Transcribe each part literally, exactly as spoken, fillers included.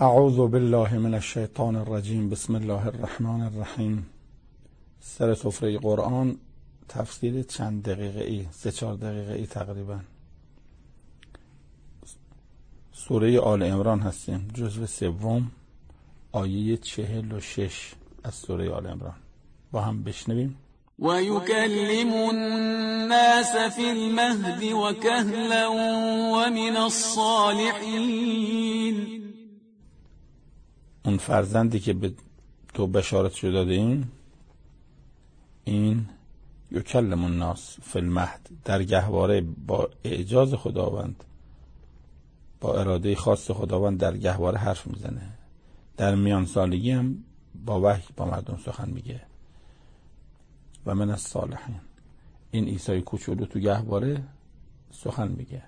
اعوذ بالله من الشیطان الرجیم. بسم الله الرحمن الرحیم. سر سفره قرآن، تفسیر چند دقیقه ای، سه چهار دقیقه ای تقریبا. سوره آل عمران هستیم، جزو سوم، آیه چهل و شش از سوره آل عمران. با هم بشنویم. وَيُكَلِّمُ النَّاسَ فِي الْمَهْدِ وَكَهْلًا وَمِنَ الصَّالِحِينَ. اون فرزندی که به تو بشارت شده دادیم، این یکلم الناس فی المهد، در گهواره با اعجاز خداوند، با اراده خاص خداوند در گهواره حرف میزنه. در میان سالگی هم با وحی با مردم سخن میگه. و من الصالحین، این عیسی کوچولو تو گهواره سخن میگه.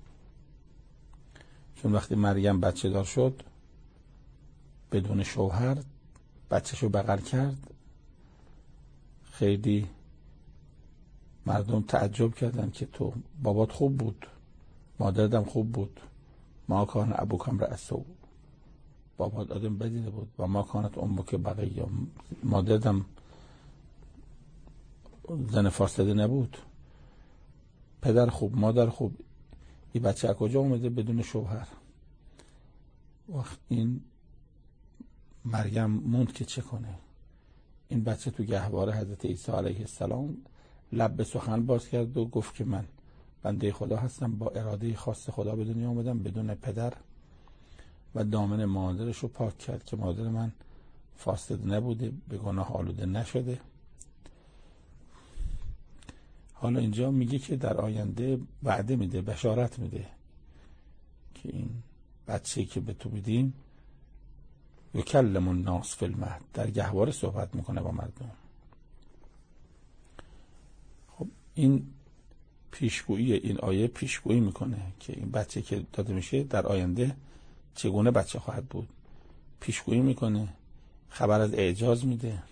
چون وقتی مریم بچه دار شد بدون شوهر، بچه‌شو بغل کرد، خیلی مردم تعجب کردن که تو بابات خوب بود، مادرتم خوب بود، ما کان ابوکم رأسو، بابات آدم بدی بود و ما کانت امک بقیه، مادرتم زن فاسده نبود، پدر خوب، مادر خوب، این بچه از کجا اومده بدون شوهر؟ وقت این مریم موند که چه کنه. این بچه تو گهواره حضرت عیسی علیه السلام لب به سخن باز کرد و گفت که من بنده خدا هستم، با اراده خاص خدا به دنیا آمدم بدون پدر، و دامن مادرش رو پاک کرد که مادر من فاسد نبوده، به گناه آلوده نشده. حالا اینجا میگه که در آینده وعده میده، بشارت میده که این بچه‌ای که به تو میدیم یکلم الناس فی المهد، در گهواره صحبت میکنه با مردم. خب این پیشگویی، این آیه پیشگویی میکنه که این بچه که داده میشه در آینده چگونه بچه خواهد بود. پیشگویی میکنه، خبر از اعجاز میده،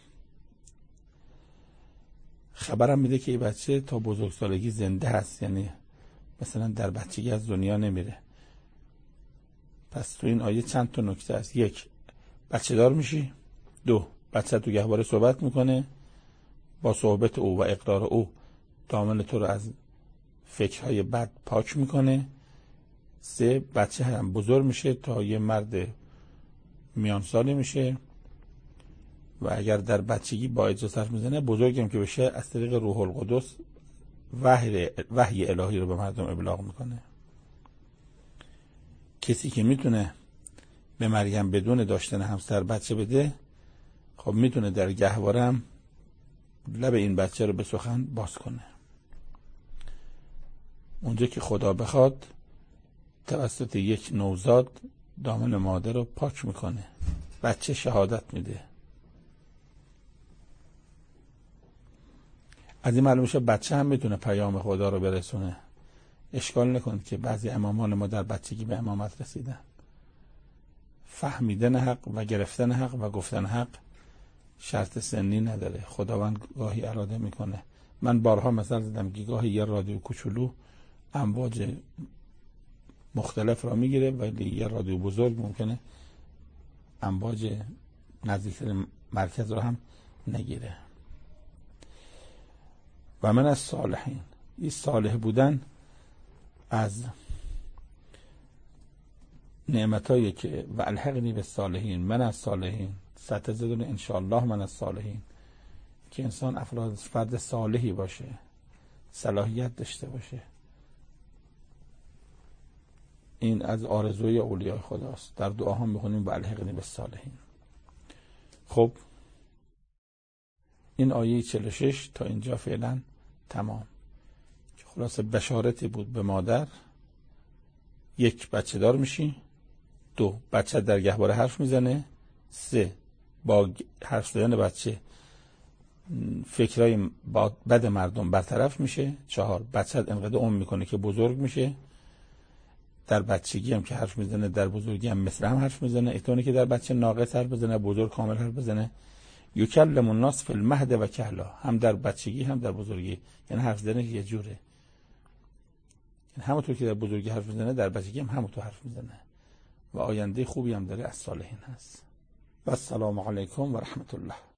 خبرم میده که این بچه تا بزرگسالگی زنده هست، یعنی مثلا در بچگی از دنیا نمیره. پس تو این آیه چند تا نکته است. یک، بچه دار میشی. دو، بچه تو گهواره صحبت میکنه، با صحبت او و اقرار او دامن تو رو از فکرهای بد پاک میکنه. سه، بچه هم بزرگ میشه تا یه مرد میان سالی میشه و اگر در بچگی با اجازه حرف میزنه، بزرگم که بشه از طریق روح القدس وحی, وحی الهی رو به مردم ابلاغ میکنه. کسی که میتونه به مریم بدون داشتن همسر بچه بده، خب میتونه در گهواره هم لب این بچه رو به سخن باز کنه. اونجا که خدا بخواد توسط یک نوزاد دامن مادر رو پاک میکنه، بچه شهادت میده. از این معلوم میشه بچه هم میتونه پیام خدا رو برسونه. اشکال نکنید که بعضی امامان ما در بچگی به امامت رسیدن. فهمیدن حق و گرفتن حق و گفتن حق شرط سنی نداره. خداوند گاهی اراده میکنه. من بارها مثال زدم که گاهی یه رادیو کوچولو امواج مختلف را میگیره، ولی یه رادیو بزرگ ممکنه امواج نزدیکتر مرکز را هم نگیره. و من از صالحین، این صالح بودن از نعمتایی که و الحقنی بالصالحین، من از صالحین ستجدون ان شاء الله من از صالحین، که انسان افراد فرد صالحی باشه، صلاحیت داشته باشه. این از آرزوی اولیاء خداست. در دعاها میخونیم و الحقنی بالصالحین. خب این آیه چهل و شش تا اینجا فعلا تمام. خلاصه بشارتی بود به مادر. یک، بچه دار میشی. دو، بچه در گهواره حرف میزنه. سه، با حرف زدن بچه فکرای بد مردم برطرف میشه. چهار، بچه انقدر عمر میکنه که بزرگ میشه. در بچگی هم که حرف میزنه، در بزرگی هم مثل هم حرف میزنه. احتمالی که در بچه ناقص حرف بزنه، بزرگ کامل حرف بزنه. یکلم الناس فی المهد و کهلا، هم در بچگی هم در بزرگی، یعنی حرف زدن یه جوره. یعنی همونطور که در بزرگی حرف میزنه در بچگی هم همونطور حرف میزنه. و آینده خوبی هم داره، از صالحین هست. و السلام علیکم و رحمت الله.